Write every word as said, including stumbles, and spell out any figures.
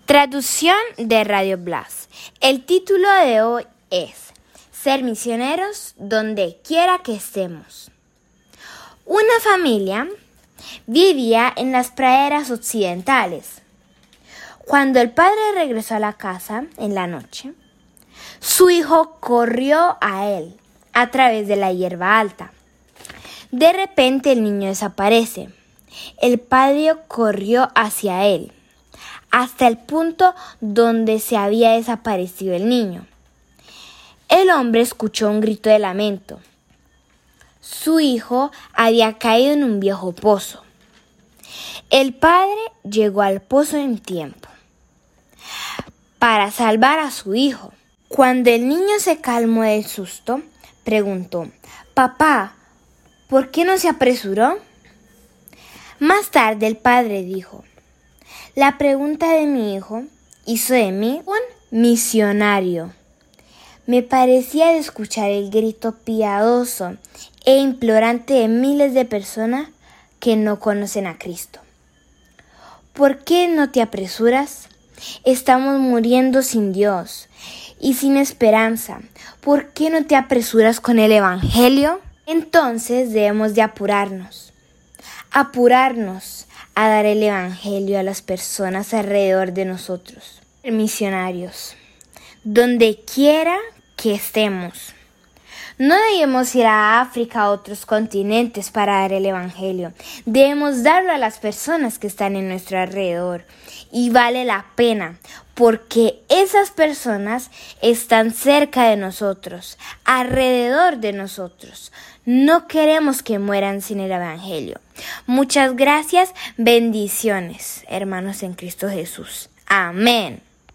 Traducción de Radio Blas. El título de hoy es Ser misioneros donde quiera que estemos. Una familia vivía en las praderas occidentales. Cuando el padre regresó a la casa en la noche, su hijo corrió a él a través de la hierba alta. De repente el niño desaparece. El padre corrió hacia él, hasta el punto donde se había desaparecido el niño. El hombre escuchó un grito de lamento. Su hijo había caído en un viejo pozo. El padre llegó al pozo en tiempo para salvar a su hijo. Cuando el niño se calmó del susto, preguntó: «Papá, ¿por qué no se apresuró?». Más tarde el padre dijo: «La pregunta de mi hijo hizo de mí un misionario. Me parecía de escuchar el grito piadoso e implorante de miles de personas que no conocen a Cristo. ¿Por qué no te apresuras? Estamos muriendo sin Dios y sin esperanza. ¿Por qué no te apresuras con el Evangelio?». Entonces debemos de apurarnos, apurarnos a dar el Evangelio a las personas alrededor de nosotros. Misionarios, donde quiera que estemos. No debemos ir a África o a otros continentes para dar el Evangelio. Debemos darlo a las personas que están en nuestro alrededor. Y vale la pena, porque esas personas están cerca de nosotros, alrededor de nosotros. No queremos que mueran sin el Evangelio. Muchas gracias, bendiciones, hermanos en Cristo Jesús. Amén.